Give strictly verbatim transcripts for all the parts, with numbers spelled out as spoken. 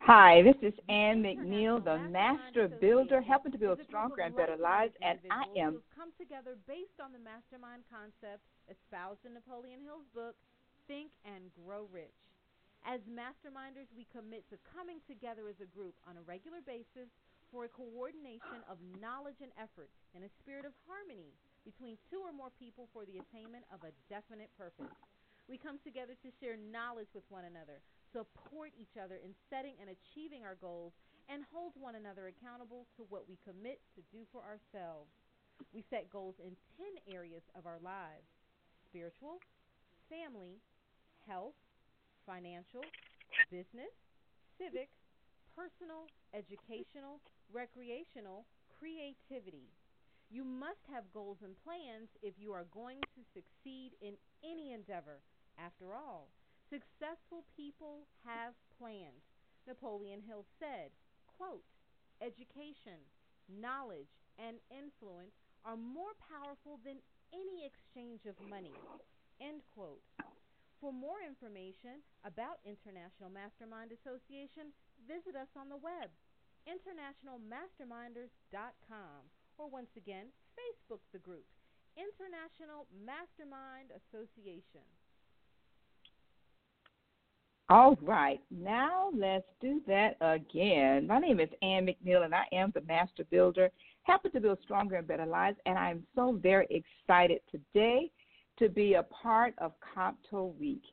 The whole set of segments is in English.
Hi, this is Ann McNeil, the Master Builder, helping to build stronger and better lives, and I am. Who've come together based on the mastermind concept espoused in Napoleon Hill's book, Think and Grow Rich. As masterminders, we commit to coming together as a group on a regular basis for a coordination of knowledge and effort in a spirit of harmony between two or more people for the attainment of a definite purpose. We come together to share knowledge with one another, support each other in setting and achieving our goals, and hold one another accountable to what we commit to do for ourselves. We set goals in ten areas of our lives: spiritual, family, health, financial, business, civic, personal, educational, recreational, creativity. You must have goals and plans if you are going to succeed in any endeavor. After all, successful people have plans. Napoleon Hill said, quote, education, knowledge, and influence are more powerful than any exchange of money, end quote. For more information about International Mastermind Association, visit us on the web, international masterminders dot com, or once again, Facebook the group, International Mastermind Association. All right, now let's do that again. My name is Ann McNeil, and I am the Master Builder, helping to build stronger and better lives, and I'm so very excited today to be a part of COMPTO Week.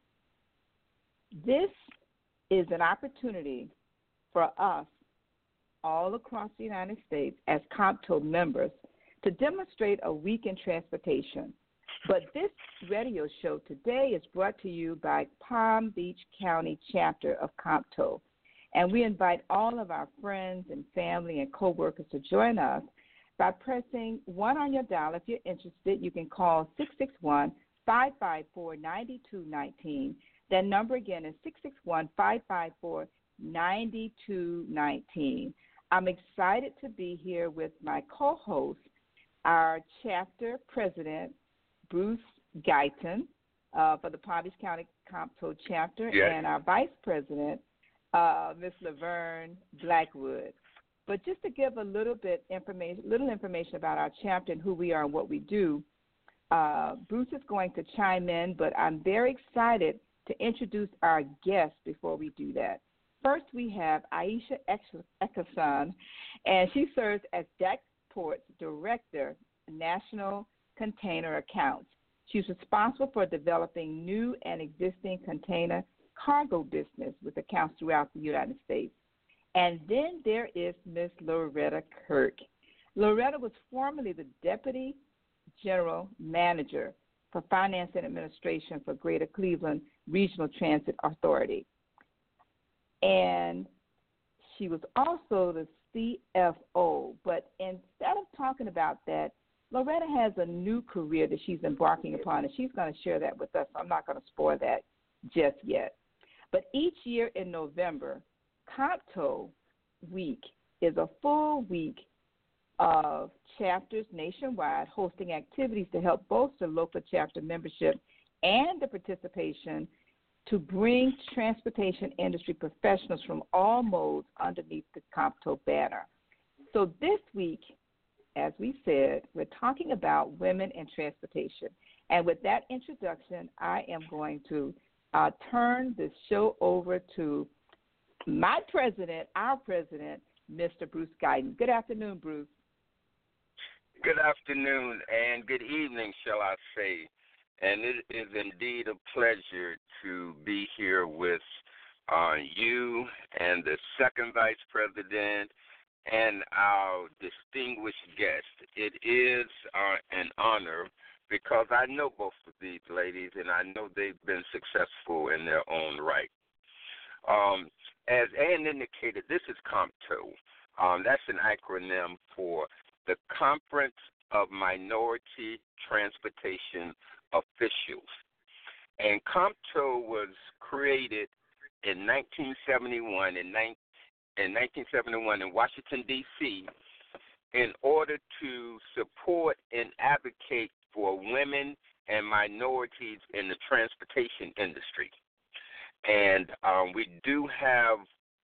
This is an opportunity for us all across the United States as COMPTO members to demonstrate a week in transportation. But this radio show today is brought to you by Palm Beach County chapter of COMPTO. And we invite all of our friends and family and coworkers to join us by pressing one on your dial. If you're interested, you can call six six one, five five four, nine two one nine. That number again is six six one, five five four, nine two one nine. I'm excited to be here with my co-host, our chapter president, Bruce Guyton, uh, for the Palm Beach County COMPTO chapter, yes. and our vice president, uh, Miz Laverne Blackwood. But just to give a little bit information, little information about our chapter and who we are and what we do, uh, Bruce is going to chime in, but I'm very excited to introduce our guests before we do that. First, we have Aisha Ekason, and she serves as Jackport's Director, National Container Accounts. She's responsible for developing new and existing container cargo business with accounts throughout the United States. And then there is Miss Loretta Kirk. Loretta was formerly the Deputy General Manager for Finance and Administration for Greater Cleveland Regional Transit Authority. And she was also the C F O. But instead of talking about that, Loretta has a new career that she's embarking upon, and she's going to share that with us. So I'm not going to spoil that just yet. But each year in November, COMPTO Week is a full week of chapters nationwide hosting activities to help bolster local chapter membership and the participation to bring transportation industry professionals from all modes underneath the COMPTO banner. So this week, as we said, we're talking about women in transportation. And with that introduction, I am going to uh, turn this show over to my president, our president, Mister Bruce Guyton. Good afternoon, Bruce. Good afternoon and good evening, shall I say. And it is indeed a pleasure to be here with uh, you and the second vice president and our distinguished guest. It is uh, an honor because I know both of these ladies and I know they've been successful in their own right. Um, as Ann indicated, this is COMPTO. Um, that's an acronym for the Conference of Minority Transportation Officials. And COMPTO was created in nineteen seventy-one in, in nineteen seventy-one in Washington, D C in order to support and advocate for women and minorities in the transportation industry. And um, we do have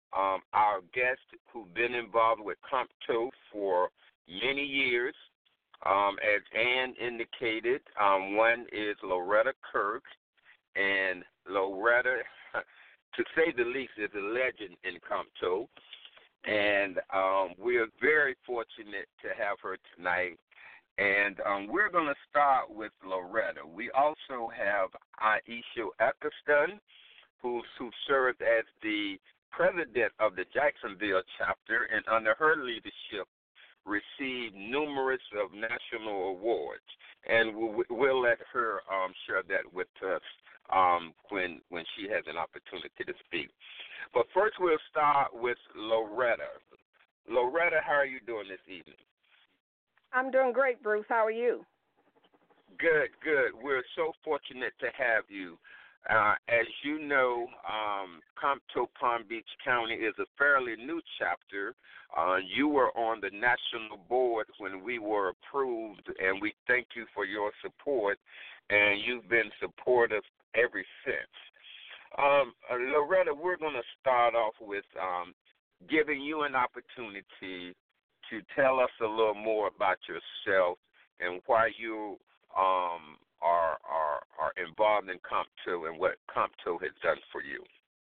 um, our guests who've been involved with CompTO for many years. Um, as Ann indicated, um, one is Loretta Kirk, and Loretta, to say the least, is a legend in CompTO. And um, we are very fortunate to have her tonight. And um, we're going to start with Loretta. We also have Aisha Eccleston, who, who served as the president of the Jacksonville chapter, and under her leadership received numerous of national awards. And we'll, we'll let her um, share that with us um, when when she has an opportunity to speak. But first we'll start with Loretta. Loretta, how are you doing this evening? I'm doing great, Bruce. How are you? Good, good. We're so fortunate to have you. Uh, as you know, um, CompTO Palm Beach County is a fairly new chapter. Uh, you were on the national board when we were approved, and we thank you for your support, and you've been supportive ever since. Um, uh, Loretta, we're going to start off with um, giving you an opportunity to tell us a little more about yourself and why you um, are, are are involved in CompTO and what CompTO has done for you.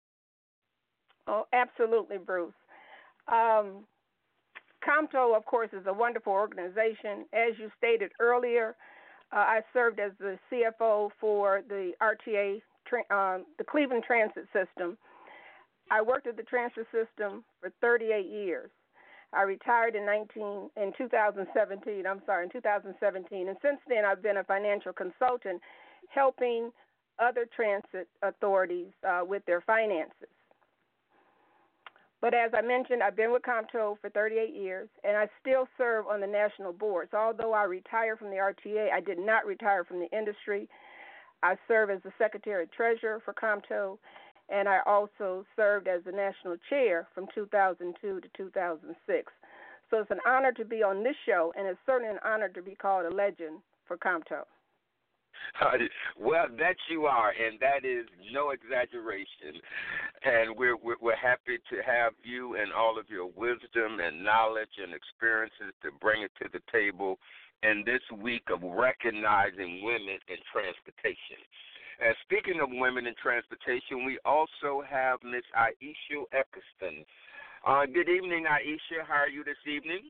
Oh, absolutely, Bruce. Um, CompTO, of course, is a wonderful organization. As you stated earlier, uh, I served as the C F O for the R T A, uh, the Cleveland Transit System. I worked at the transit system for thirty-eight years. I retired in nineteen in two thousand seventeen. I'm sorry, in two thousand seventeen, and since then I've been a financial consultant, helping other transit authorities uh, with their finances. But as I mentioned, I've been with CompTO for thirty-eight years, and I still serve on the national board. So although I retired from the R T A, I did not retire from the industry. I serve as the Secretary Treasurer for CompTO, and I also served as the national chair from two thousand two to two thousand six. So it's an honor to be on this show, and it's certainly an honor to be called a legend for CompTO. Uh, well, that you are, and that is no exaggeration. And we're, we're we're happy to have you and all of your wisdom and knowledge and experiences to bring it to the table in this week of recognizing women in transportation. And speaking of women in transportation, we also have Miss Aisha Eccleston. Uh, good evening, Aisha. How are you this evening?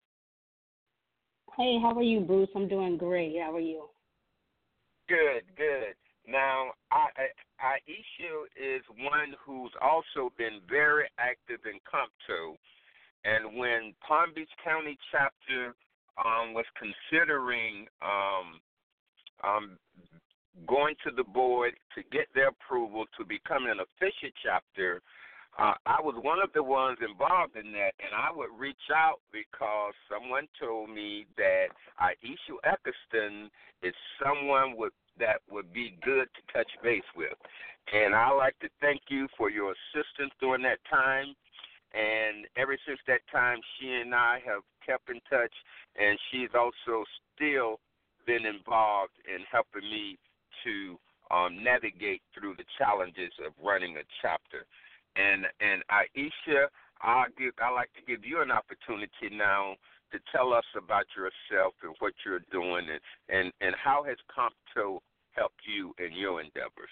Hey, how are you, Bruce? I'm doing great. How are you? Good, good. Now, I, I, Aisha is one who's also been very active in CompTO. And when Palm Beach County chapter um, was considering um, um, going to the board to get their approval to become an official chapter, uh, I was one of the ones involved in that, and I would reach out because someone told me that Aisha Eccleston is someone with, that would be good to touch base with. And I'd like to thank you for your assistance during that time. And ever since that time, she and I have kept in touch, and she's also still been involved in helping me to um, navigate through the challenges of running a chapter. And and Aisha, I give I like to give you an opportunity now to tell us about yourself and what you're doing, and and, and how has CompTO helped you in your endeavors?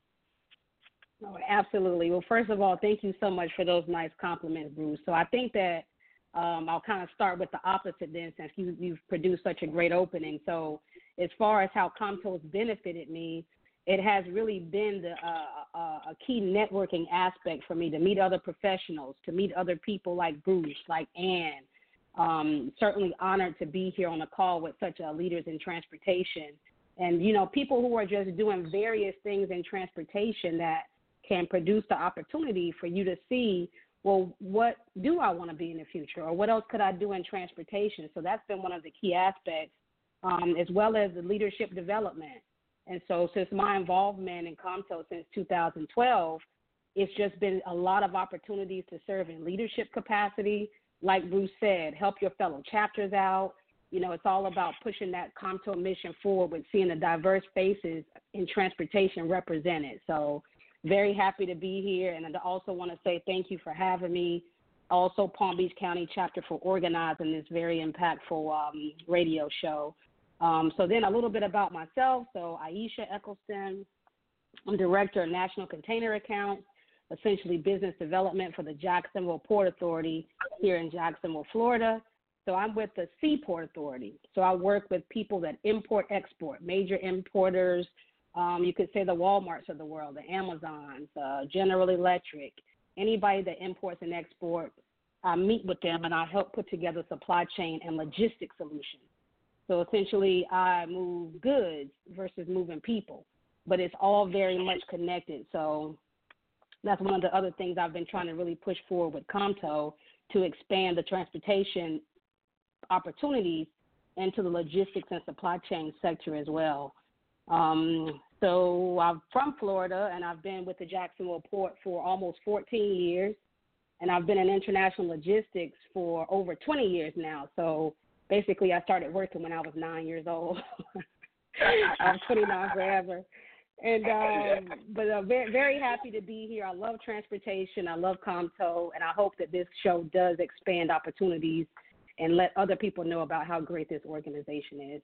Oh, absolutely. Well, first of all, thank you so much for those nice compliments, Bruce. So I think that um, I'll kind of start with the opposite then, since you, you've produced such a great opening. So as far as how CompTO has benefited me, it has really been the, uh, uh, a key networking aspect for me to meet other professionals, to meet other people like Bruce, like Ann. Um, certainly honored to be here on a call with such uh, leaders in transportation. And, you know, people who are just doing various things in transportation that can produce the opportunity for you to see, well, what do I want to be in the future, or what else could I do in transportation? So that's been one of the key aspects, um, as well as the leadership development. And so since my involvement in CompTO since two thousand twelve, it's just been a lot of opportunities to serve in leadership capacity. Like Bruce said, help your fellow chapters out. You know, it's all about pushing that CompTO mission forward with seeing the diverse faces in transportation represented. So very happy to be here. And I also want to say thank you for having me. Also, Palm Beach County chapter for organizing this very impactful um, radio show. Um, so then a little bit about myself. So Aisha Eccleston, I'm Director of National Container Accounts, essentially business development for the Jacksonville Port Authority here in Jacksonville, Florida. So I'm with the Seaport Authority. So I work with people that import, export, major importers. Um, you could say the Walmarts of the world, the Amazons, uh, General Electric, anybody that imports and exports. I meet with them and I help put together supply chain and logistics solutions. So essentially I move goods versus moving people, but it's all very much connected. So that's one of the other things I've been trying to really push forward with ComTow to expand the transportation opportunities into the logistics and supply chain sector as well. Um, so I'm from Florida, and I've been with the Jacksonville Port for almost fourteen years, and I've been in international logistics for over twenty years now. So basically I started working when I was nine years old. I'm twenty-nine forever. And um, but I'm very, very happy to be here. I love transportation. I love ComTow, and I hope that this show does expand opportunities and let other people know about how great this organization is.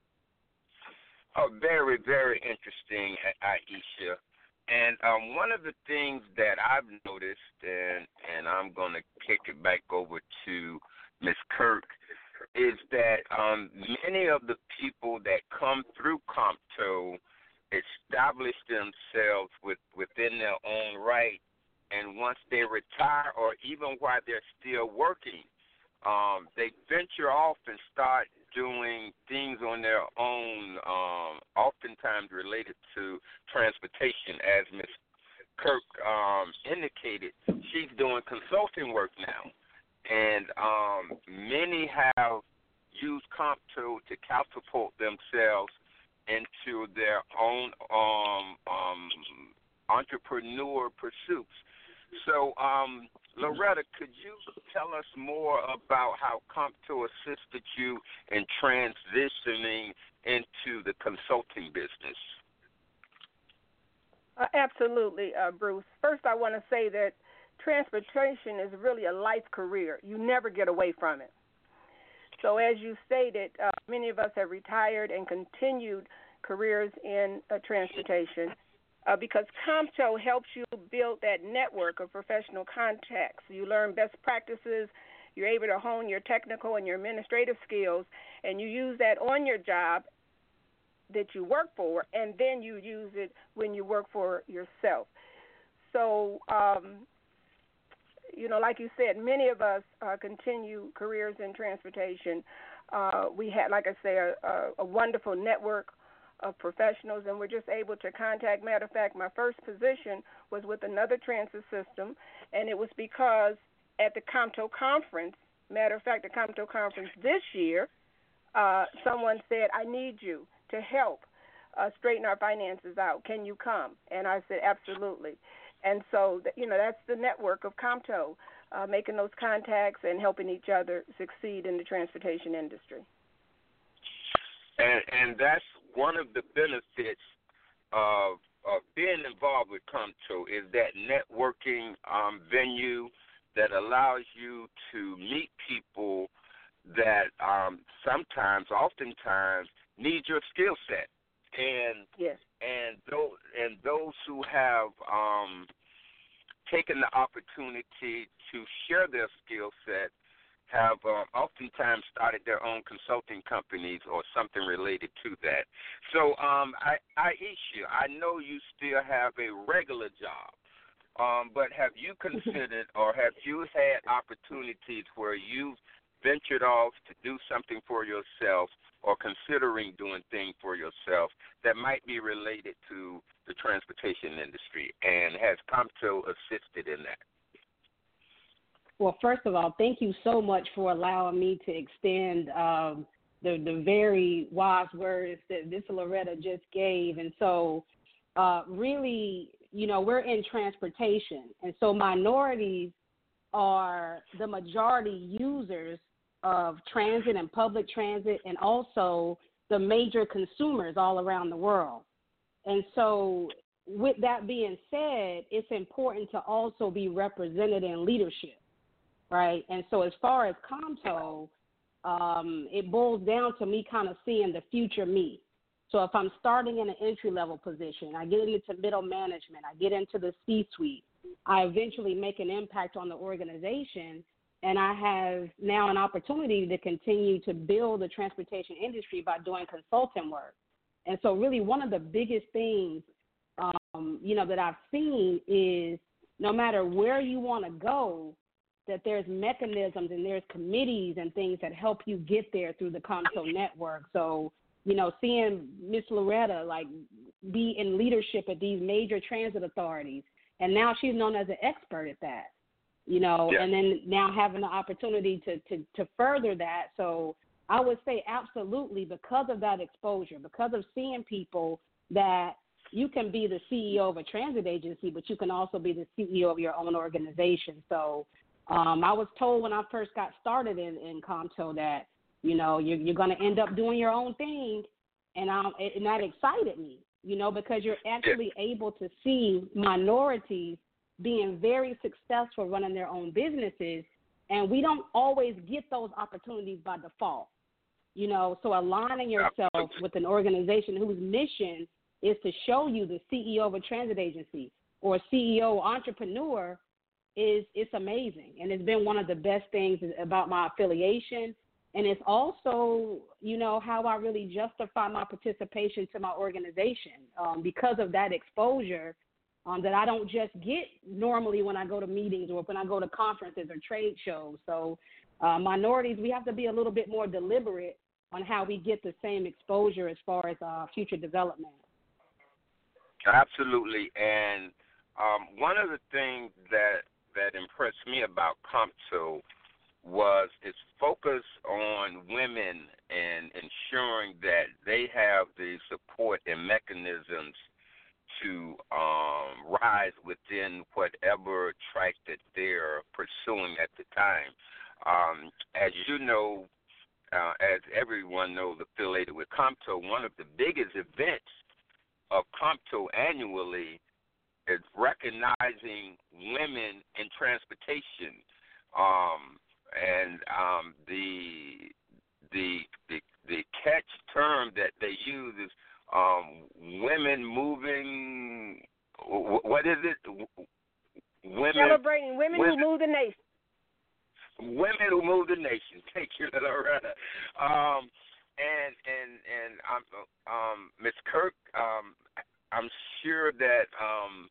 Oh, very, very interesting, Aisha. And um, one of the things that I've noticed, and, and I'm going to kick it back over to Miz Kirk, is that um, many of the people that come through ComTow establish themselves with, within their own right, and once they retire or even while they're still working, um, they venture off and start doing things on their own, um, oftentimes related to transportation. As Miz Kirk um, indicated, she's doing consulting work now, and um, many have used ComTow to catapult themselves into their own um, um, entrepreneur pursuits. So, um, Loretta, could you tell us more about how ComTow assisted you in transitioning into the consulting business? Uh, absolutely, uh, Bruce. First, I want to say that transportation is really a life career. You never get away from it. So as you stated, uh, many of us have retired and continued careers in uh, transportation. Uh, because ComTow helps you build that network of professional contacts. You learn best practices. You're able to hone your technical and your administrative skills, and you use that on your job that you work for, and then you use it when you work for yourself. So, um, you know, like you said, many of us uh, continue careers in transportation. Uh, we had, like I say, a, a, a wonderful network of professionals, and we're just able to contact. Matter of fact, my first position was with another transit system, and it was because at the ComTow conference, matter of fact, the ComTow conference this year, uh, someone said, I need you to help uh, straighten our finances out. Can you come? And I said, absolutely. And so, you know, that's the network of ComTow, uh, making those contacts and helping each other succeed in the transportation industry. And, and that's one of the benefits of, of being involved with ComTow is that networking um, venue that allows you to meet people that um, sometimes, oftentimes, need your skill set. And yes. and those and those who have um, taken the opportunity to share their skill set have uh, oftentimes started their own consulting companies or something related to that. So, um, I, Aisha, I know you still have a regular job, um, but have you considered or have you had opportunities where you've ventured off to do something for yourself or considering doing things for yourself that might be related to the transportation industry, and has ComTow assisted in that? Well, first of all, thank you so much for allowing me to extend um, the, the very wise words that Miz Loretta just gave. And so uh, really, you know, we're in transportation. And so minorities are the majority users of transit and public transit, and also the major consumers all around the world. And so with that being said, it's important to also be represented in leadership. right? And so as far as Comto, um, it boils down to me kind of seeing the future me. So if I'm starting in an entry-level position, I get into middle management, I get into the C-suite, I eventually make an impact on the organization, and I have now an opportunity to continue to build the transportation industry by doing consulting work. And so really one of the biggest things, um, you know, that I've seen is no matter where you want to go, that there's mechanisms and there's committees and things that help you get there through the Comto network. So, you know, seeing Miss Loretta, like, be in leadership at these major transit authorities, and now she's known as an expert at that, you know, yeah. and then now having the opportunity to, to, to further that. So I would say absolutely, because of that exposure, because of seeing people that you can be the C E O of a transit agency, but you can also be the C E O of your own organization. So um, I was told when I first got started in, in Comto that, you know, you're, you're going to end up doing your own thing, and, um, and that excited me, you know, because you're actually able to see minorities being very successful running their own businesses, and we don't always get those opportunities by default, you know. So aligning yourself with an organization whose mission is to show you the C E O of a transit agency or C E O entrepreneur is it's amazing, and it's been one of the best things about my affiliation. And it's also, you know, how I really justify my participation to my organization um, because of that exposure um, that I don't just get normally when I go to meetings or when I go to conferences or trade shows. So uh, minorities, we have to be a little bit more deliberate on how we get the same exposure as far as uh, future development. Absolutely. And um, one of the things that, that impressed me about Comto was its focus on women and ensuring that they have the support and mechanisms to um, rise within whatever track that they're pursuing at the time. Um, as you know, uh, as everyone knows affiliated with Comto, one of the biggest events of Comto annually is recognizing women in transportation. Um, And um, the, the the the catch term that they use is um, women moving. What is it? Women celebrating women, women who move the nation. Women who move the nation. Thank you, Loretta. Um, and and and um, um, Miz Kirk, um, I'm sure that um,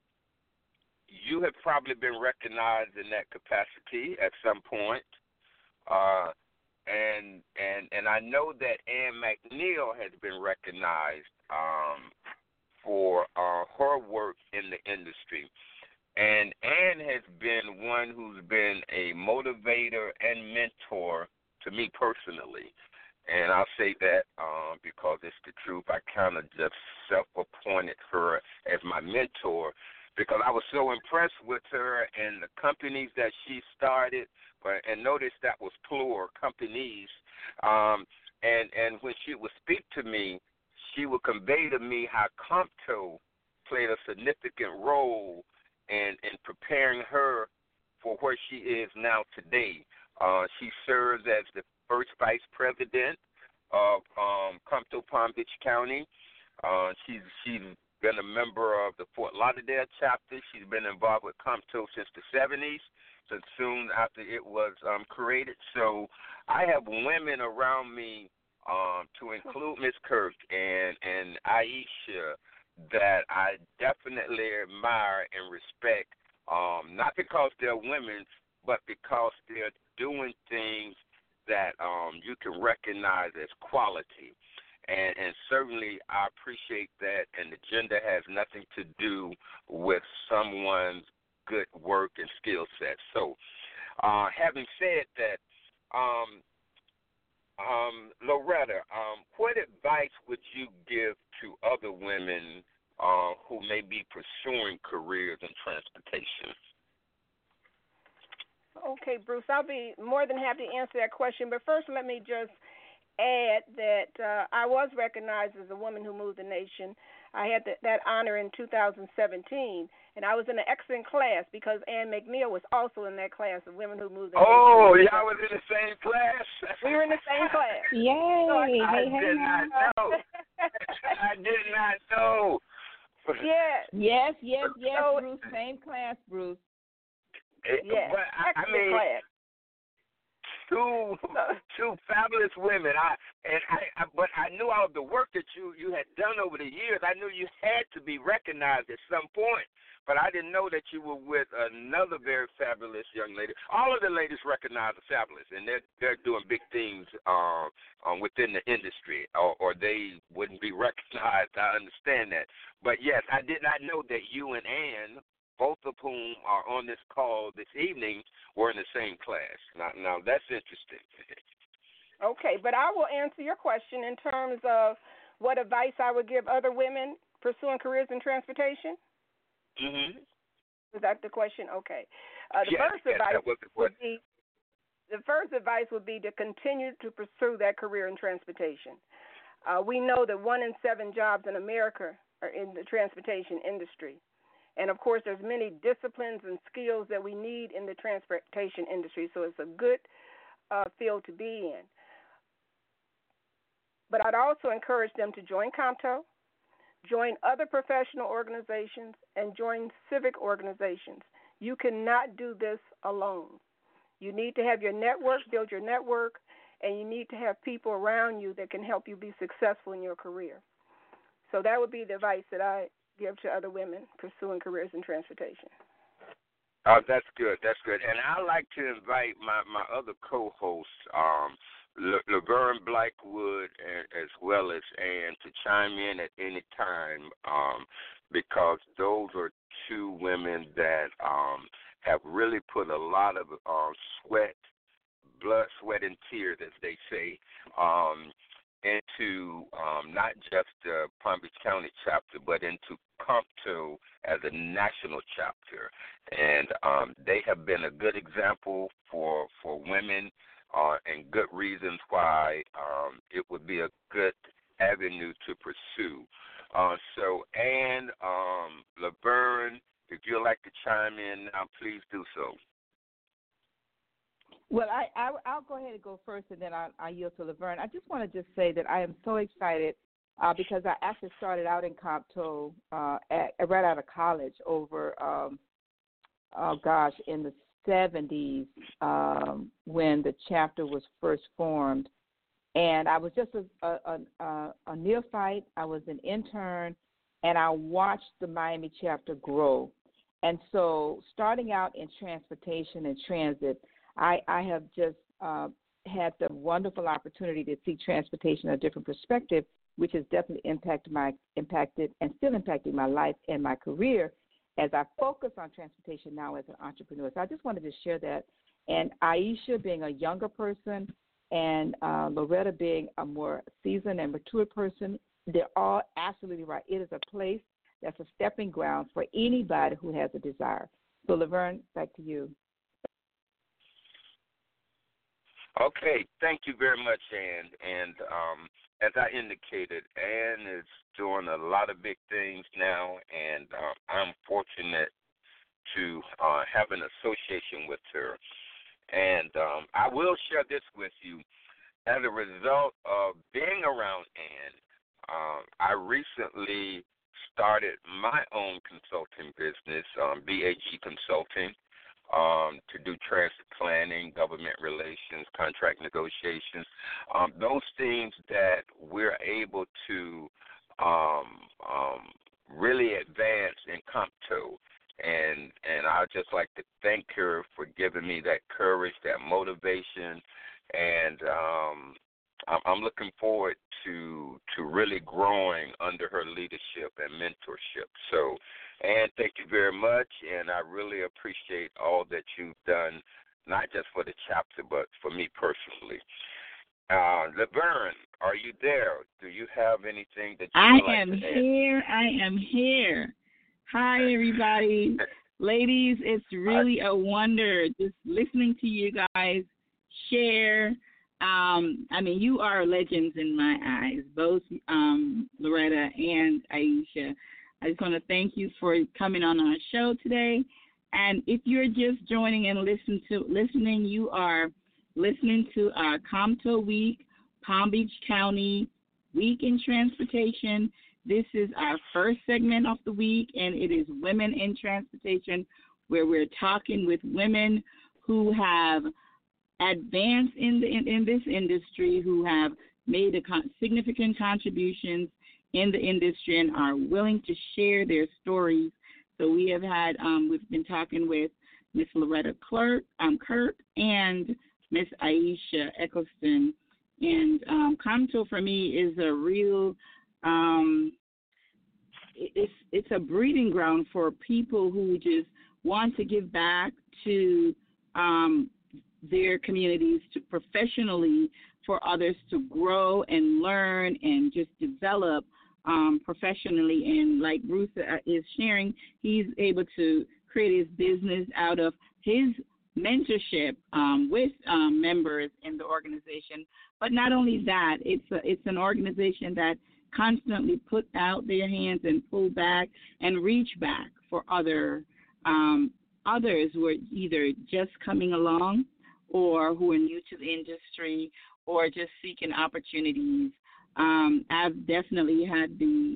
you have probably been recognized in that capacity at some point. Uh, and and and I know that Ann McNeil has been recognized um, for uh, her work in the industry, and Ann has been one who's been a motivator and mentor to me personally. And I'll say that um, because it's the truth. I kind of just self-appointed her as my mentor because I was so impressed with her and the companies that she started. But, and notice that was plural, companies. Um, and, and when she would speak to me, she would convey to me how Comto played a significant role in, in preparing her for where she is now today. Uh, she serves as the first vice president of um, Comto Palm Beach County. Uh, she's, she's been a member of the Fort Lauderdale chapter. She's been involved with Comto since the seventies. Soon after it was um, created. So I have women around me, um, to include Miz Kirk and, and Aisha, that I definitely admire and respect, um, not because they're women, but because they're doing things that um, you can recognize as quality. And, and certainly I appreciate that, and the gender has nothing to do with someone's good work and skill set. So, uh, having said that, um, um, Loretta, um, what advice would you give to other women uh, who may be pursuing careers in transportation? Okay, Bruce, I'll be more than happy to answer that question. But first, let me just add that uh, I was recognized as a woman who moved the nation. I had the, that honor in two thousand seventeen. And I was in an excellent class because Ann McNeil was also in that class of women who moved. Oh, y'all was in the same class? We were in the same class. Yay! So I, I hey, did hey, not know. I did not know. Yes. Yes, yes, yes, So, Bruce. Same class, Bruce. It, yes. But I, I Excellent mean, class. two two fabulous women. I and I, I, but I knew all of the work that you you had done over the years. I knew you had to be recognized at some point. But I didn't know that you were with another very fabulous young lady. All of the ladies recognize the fabulous, and they're they're doing big things um, um within the industry, or, or they wouldn't be recognized. I understand that. But yes, I did not know that you and Ann, both of whom are on this call this evening, were in the same class. Now, now that's interesting. Okay, but I will answer your question in terms of what advice I would give other women pursuing careers in transportation. Mm-hmm. Was that the question? Okay. Uh, the yes, first yes, advice that was the would be the first advice would be to continue to pursue that career in transportation. Uh, we know that one in seven jobs in America are in the transportation industry. And, of course, there's many disciplines and skills that we need in the transportation industry, so it's a good uh, field to be in. But I'd also encourage them to join COMTO, join other professional organizations, and join civic organizations. You cannot do this alone. You need to have your network, build your network, and you need to have people around you that can help you be successful in your career. So that would be the advice that I give to other women pursuing careers in transportation. Oh, that's good. That's good. And I like to invite my, my other co-hosts, um, La- Laverne Blackwood, and, as well as Ann, to chime in at any time, um, because those are two women that um, have really put a lot of uh, sweat, blood, sweat, and tears, as they say, um, into um, not just the Palm Beach County chapter, but into COMTO as a national chapter. And um, they have been a good example for, for women uh, and good reasons why um, it would be a good avenue to pursue. Uh, so, Ann, um, Laverne, if you'd like to chime in now, please do so. Well, I, I, I'll go ahead and go first, and then I'll, I'll yield to Laverne. I just want to just say that I am so excited uh, because I actually started out in COMTO uh, at, right out of college over, um, oh gosh, in the seventies um, when the chapter was first formed. And I was just a, a, a, a neophyte. I was an intern, and I watched the Miami chapter grow. And so starting out in transportation and transit, I, I have just uh, had the wonderful opportunity to see transportation in a different perspective, which has definitely impacted my impacted and still impacting my life and my career as I focus on transportation now as an entrepreneur. So I just wanted to share that. And Aisha being a younger person and uh, Loretta being a more seasoned and mature person, they're all absolutely right. It is a place that's a stepping ground for anybody who has a desire. So, Laverne, back to you. Okay, thank you very much, Ann. And um, as I indicated, Ann is doing a lot of big things now, and uh, I'm fortunate to uh, have an association with her. And um, I will share this with you. As a result of being around Ann, um, I recently started my own consulting business, um, B A G Consulting. Um, to do transit planning, government relations, contract negotiations, um, those things that we're able to um, um, really advance in COMTO. And and I'd just like to thank her for giving me that courage, that motivation, and um, I'm, I'm looking forward to to really growing under her leadership and mentorship. So, Ann, thank you very much, and I really appreciate all that you've done, not just for the chapter, but for me personally. Uh, Laverne, are you there? Do you have anything that you I would like am to add? here. I am here. Hi, everybody. Ladies, it's really a wonder just listening to you guys share. Um, I mean, you are legends in my eyes, both um, Loretta and Aisha. I just want to thank you for coming on our show today. And if you're just joining and listen to listening, you are listening to our COMTO Week, Palm Beach County Week in Transportation. This is our first segment of the week, and it is Women in Transportation, where we're talking with women who have advanced in the in, in this industry, who have made a con- significant contributions in the industry and are willing to share their stories. So we have had, um, we've been talking with Miss Loretta Clark, um, Kirk and Miss Aisha Eccleston. And um, COMTO for me is a real, um, it's it's a breeding ground for people who just want to give back to um, their communities, to professionally, for others to grow and learn and just develop um, professionally. And like Bruce is sharing, he's able to create his business out of his mentorship um, with um, members in the organization. But not only that, it's a, it's an organization that constantly put out their hands and pull back and reach back for other um, others who are either just coming along or who are new to the industry or just seeking opportunities. Um, I've definitely had the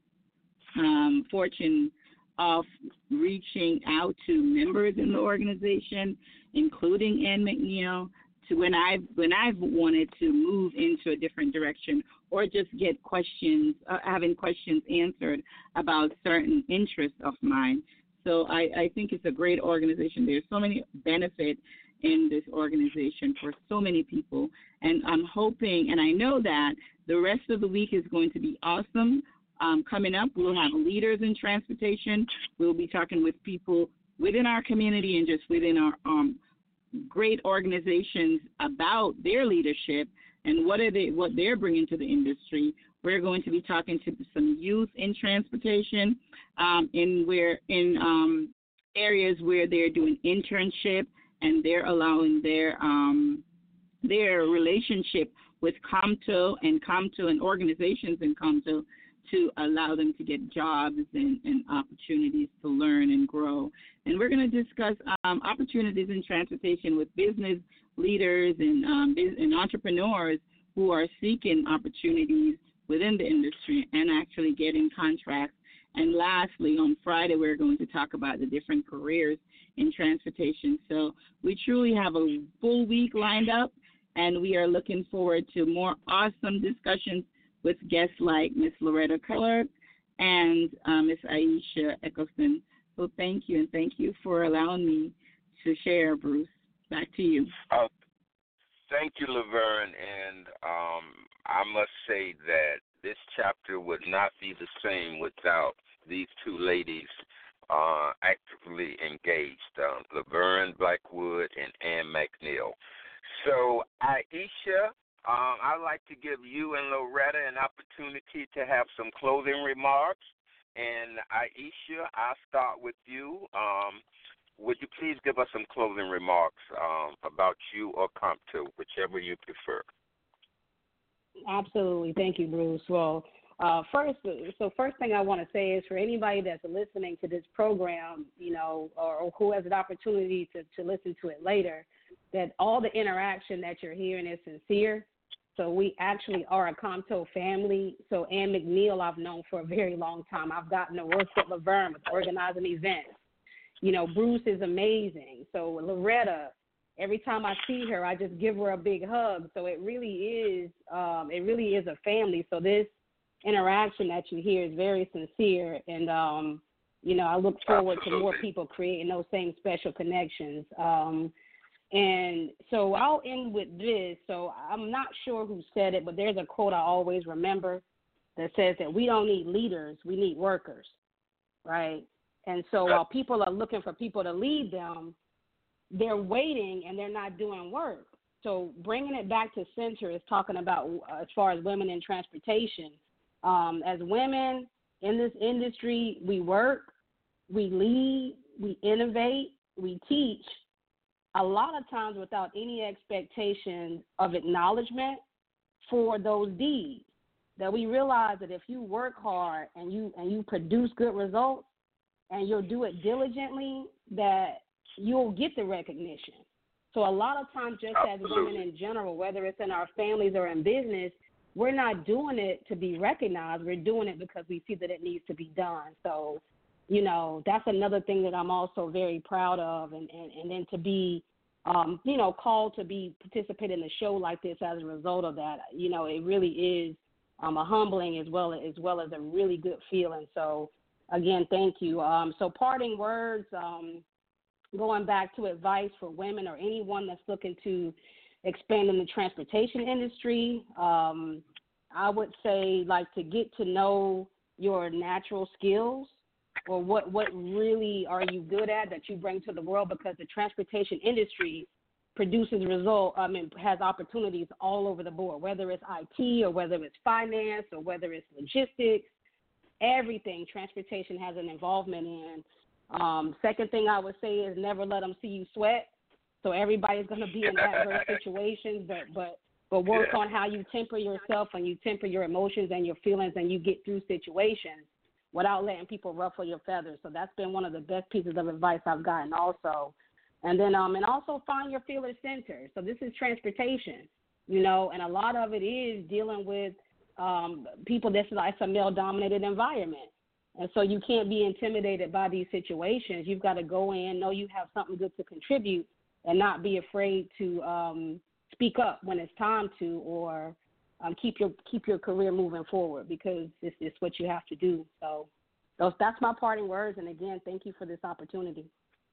um, fortune of reaching out to members in the organization, including Ann McNeil, to when I've when I've wanted to move into a different direction or just get questions, uh, having questions answered about certain interests of mine. So I, I think it's a great organization. There's so many benefits in this organization for so many people, and I'm hoping, and I know that the rest of the week is going to be awesome. Um, coming up, we'll have leaders in transportation. We'll be talking with people within our community and just within our um, great organizations about their leadership and what are they, what they're bringing to the industry. We're going to be talking to some youth in transportation, um, in where in um, areas where they're doing internship and they're allowing their um, their relationship with COMTO and COMTO and organizations in COMTO to allow them to get jobs and, and opportunities to learn and grow. And we're going to discuss um, opportunities in transportation with business leaders and, um, and entrepreneurs who are seeking opportunities within the industry and actually getting contracts. And lastly, on Friday, we're going to talk about the different careers in transportation. So we truly have a full week lined up, and we are looking forward to more awesome discussions with guests like Miss Loretta Clark and uh, Miss Aisha Eccleston. So thank you, and thank you for allowing me to share, Bruce. Back to you. Uh, thank you, Laverne, and um, I must say that this chapter would not be the same without these two ladies uh, actively engaged, uh, Laverne Blackwood and Ann McNeil. So, Aisha, um, I'd like to give you and Loretta an opportunity to have some closing remarks. And Aisha, I'll start with you. Um, would you please give us some closing remarks um, about you or COMTO, whichever you prefer? Absolutely. Thank you, Bruce. Well, uh, first, so first thing I want to say is for anybody that's listening to this program, you know, or, or who has an opportunity to, to listen to it later, that all the interaction that you're hearing is sincere. So we actually are a COMTO family. So Ann McNeil I've known for a very long time. I've gotten to work with Laverne with organizing events. You know, Bruce is amazing. So Loretta, every time I see her, I just give her a big hug. So it really is, um, it really is a family. So this interaction that you hear is very sincere. And, um, you know, I look forward Absolutely. to more people creating those same special connections. Um, and so I'll end with this. So I'm not sure who said it, but there's a quote I always remember that says that we don't need leaders, we need workers, right? And so while people are looking for people to lead them, they're waiting and they're not doing work. So bringing it back to center is talking about uh, as far as women in transportation. Um, as women in this industry, we work, we lead, we innovate, we teach, a lot of times without any expectation of acknowledgement for those deeds. that we realize that if you work hard and you and you produce good results and you'll do it diligently, that you'll get the recognition. So a lot of times, just Absolutely. as women in general, whether it's in our families or in business, we're not doing it to be recognized. We're doing it because we see that it needs to be done. So, you know, that's another thing that I'm also very proud of. And, and, and then to be, um, you know, called to be participate in a show like this as a result of that, you know, it really is um, a humbling as well as well as a really good feeling. So, again, thank you. Um, so parting words, um, going back to advice for women or anyone that's looking to expand in the transportation industry, um, I would say, like, to get to know your natural skills or what, what really are you good at that you bring to the world, because the transportation industry produces result, I mean, has opportunities all over the board, whether it's I T or whether it's finance or whether it's logistics, everything transportation has an involvement in. Um, second thing I would say is never let them see you sweat. So everybody's going to be in adverse situations, but but but work yeah. on how you temper yourself and you temper your emotions and your feelings, and you get through situations without letting people ruffle your feathers. So that's been one of the best pieces of advice I've gotten also. And then um and also find your feeler center. So this is transportation, you know, and a lot of it is dealing with um, people that's like a male-dominated environment. And so you can't be intimidated by these situations. You've got to go in, know you have something good to contribute, and not be afraid to um, speak up when it's time to, or um, keep your keep your career moving forward, because it's, it's what you have to do. So those, that's my parting words. And again, thank you for this opportunity.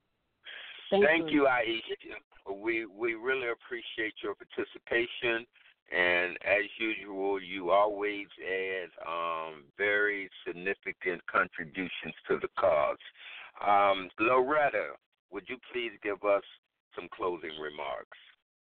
Thank, thank you. you, Aisha. We we really appreciate your participation. And as usual, you always add um, very significant contributions to the cause. Um, Loretta, would you please give us some closing remarks?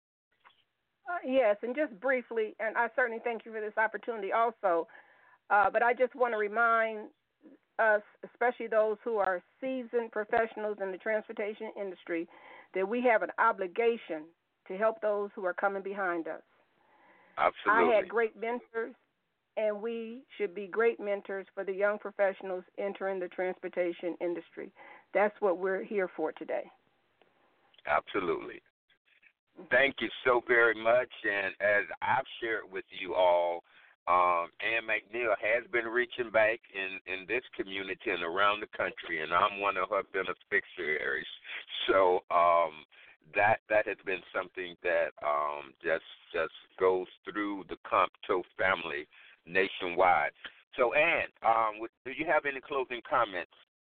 Uh, yes, and just briefly, and I certainly thank you for this opportunity also, uh, but I just want to remind us, especially those who are seasoned professionals in the transportation industry, that we have an obligation to help those who are coming behind us. Absolutely. I had great mentors, and we should be great mentors for the young professionals entering the transportation industry. That's what we're here for today. Absolutely. Thank you so very much. And as I've shared with you all, um, Ann McNeil has been reaching back in, in this community and around the country, and I'm one of her beneficiaries. So um, that that has been something that um, just just goes through the Compto family nationwide. So, Ann, um, do you have any closing comments?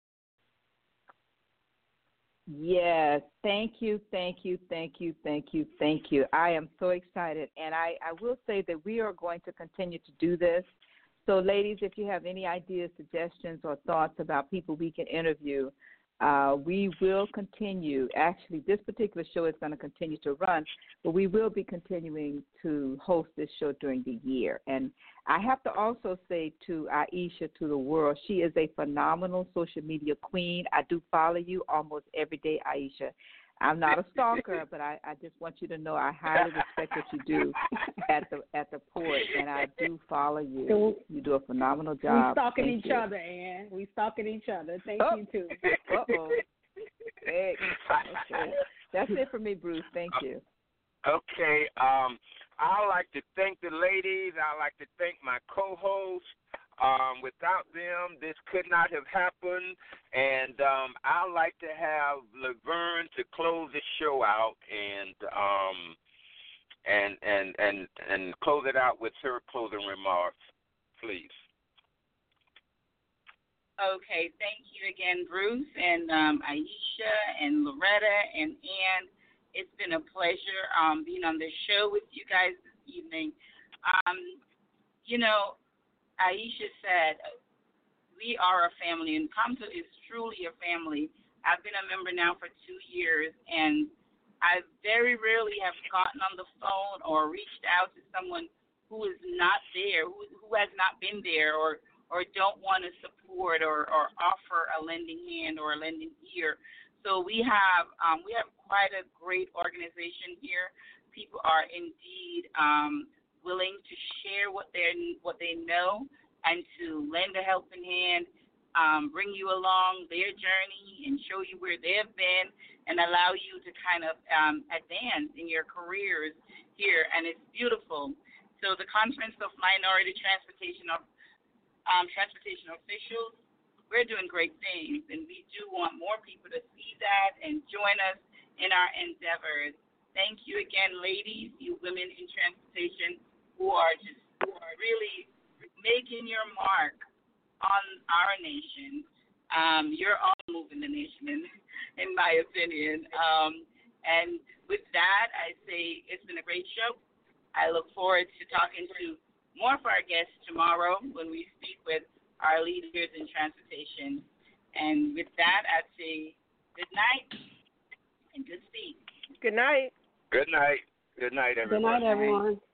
Yes, thank you, thank you, thank you, thank you, thank you. I am so excited, and I, I will say that we are going to continue to do this. So, ladies, if you have any ideas, suggestions, or thoughts about people we can interview, uh, we will continue. Actually, this particular show is going to continue to run, but we will be continuing to host this show during the year. And I have to also say to Aisha, to the world, she is a phenomenal social media queen. I do follow you almost every day, Aisha. I'm not a stalker, but I, I just want you to know I highly respect what you do at the at the port, and I do follow you. You do a phenomenal job. We stalking Thank each you. other, Ann. We stalking each other. Thank oh. you too. Uh-oh. Hey. Okay. That's it for me, Bruce. Thank you. Okay. Um, I'd like to thank the ladies. I'd like to thank my co-hosts. Um, without them, this could not have happened. And um, I'd like to have Laverne to close the show out and um, and and and and close it out with her closing remarks, please. Okay, thank you again, Bruce and um, Aisha and Loretta and Ann. It's been a pleasure um, being on this show with you guys this evening. Um, you know, Aisha said, we are a family, and Compto is truly a family. I've been a member now for two years, and I very rarely have gotten on the phone or reached out to someone who is not there, who, who has not been there, or, or don't want to support or, or offer a lending hand or a lending ear. So we have um, we have quite a great organization here. People are indeed um, willing to share what they what they know and to lend a helping hand, um, bring you along their journey and show you where they have been and allow you to kind of um, advance in your careers here. And it's beautiful. So the Conference of Minority Transportation of um, Transportation Officials, we're doing great things, and we do want more people to see that and join us in our endeavors. Thank you again, ladies, you women in transportation who are just who are really making your mark on our nation. Um, you're all moving the nation, in, in my opinion. Um, and with that, I say it's been a great show. I look forward to talking to more of our guests tomorrow when we speak with our leaders in transportation. And with that, I'd say good night and good speak. Good night. Good night. Good night, everyone. Good night, everyone.